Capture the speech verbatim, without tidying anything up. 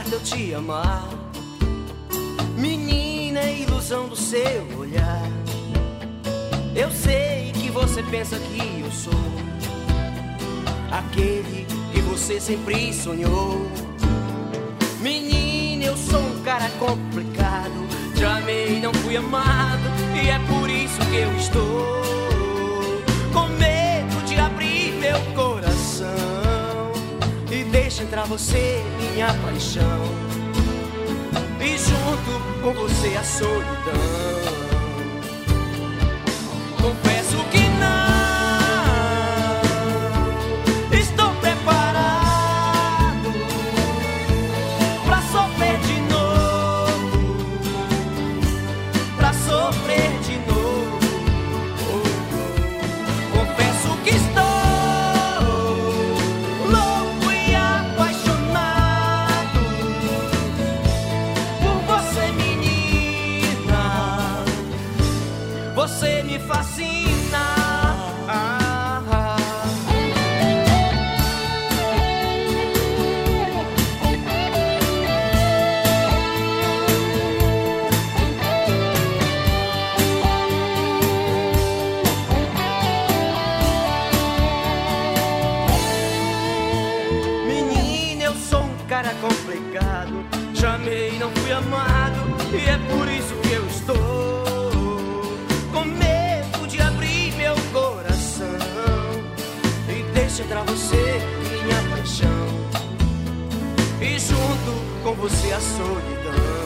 certo eu te amar. Menina, é ilusão do seu olhar. Eu sei que você pensa que eu sou aquele que você sempre sonhou. Menina, eu sou um cara complicado. Te amei, não fui amado, e é por isso que eu estou com medo de abrir meu coração e deixa entrar você, minha paixão, e junto com você a solidão. Confesso que não estou preparado pra sofrer de novo, pra sofrer de novo. Confesso que estou louco e apaixonado por você, menina. Você me fascina. Menina, eu sou um cara complicado. Chamei, não fui amado, e é por isso que eu estou com medo de abrir meu coração e deixa entrar você, minha paixão, e junto com você a solidão.